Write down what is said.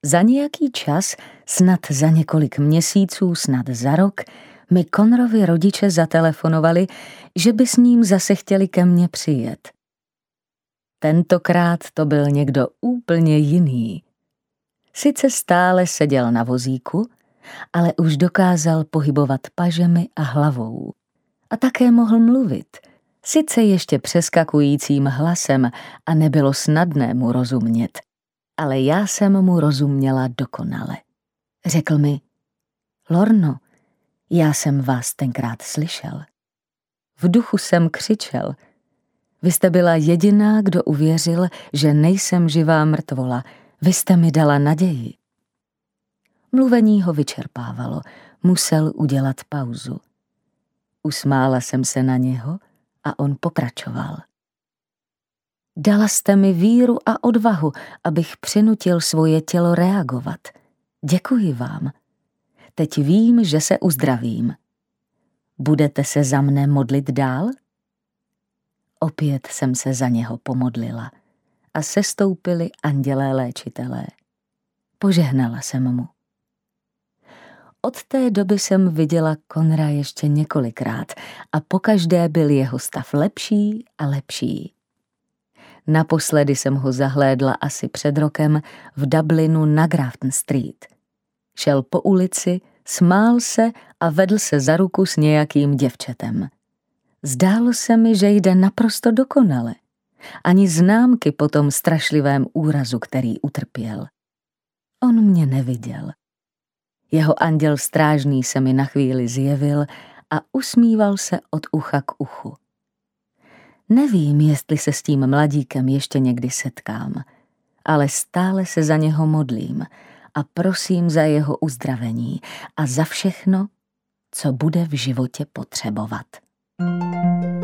Za nějaký čas, snad za několik měsíců, snad za rok, mi Conrovi rodiče zatelefonovali, že by s ním zase chtěli ke mně přijet. Tentokrát to byl někdo úplně jiný. Sice stále seděl na vozíku, ale už dokázal pohybovat pažemi a hlavou. A také mohl mluvit, sice ještě přeskakujícím hlasem a nebylo snadné mu rozumět, ale já jsem mu rozuměla dokonale. Řekl mi: Lorno, já jsem vás tenkrát slyšel. V duchu jsem křičel: vy jste byla jediná, kdo uvěřil, že nejsem živá mrtvola, vy jste mi dala naději. Mluvení ho vyčerpávalo, musel udělat pauzu. Usmála jsem se na něho a on pokračoval. Dala jste mi víru a odvahu, abych přinutil svoje tělo reagovat. Děkuji vám. Teď vím, že se uzdravím. Budete se za mne modlit dál? Opět jsem se za něho pomodlila a sestoupili andělé léčitelé. Požehnala jsem mu. Od té doby jsem viděla Conra ještě několikrát a pokaždé byl jeho stav lepší a lepší. Naposledy jsem ho zahlédla asi před rokem v Dublinu na Grafton Street. Šel po ulici, smál se a vedl se za ruku s nějakým děvčetem. Zdálo se mi, že jde naprosto dokonale. Ani známky po tom strašlivém úrazu, který utrpěl. On mě neviděl. Jeho anděl strážný se mi na chvíli zjevil a usmíval se od ucha k uchu. Nevím, jestli se s tím mladíkem ještě někdy setkám, ale stále se za něho modlím a prosím za jeho uzdravení a za všechno, co bude v životě potřebovat.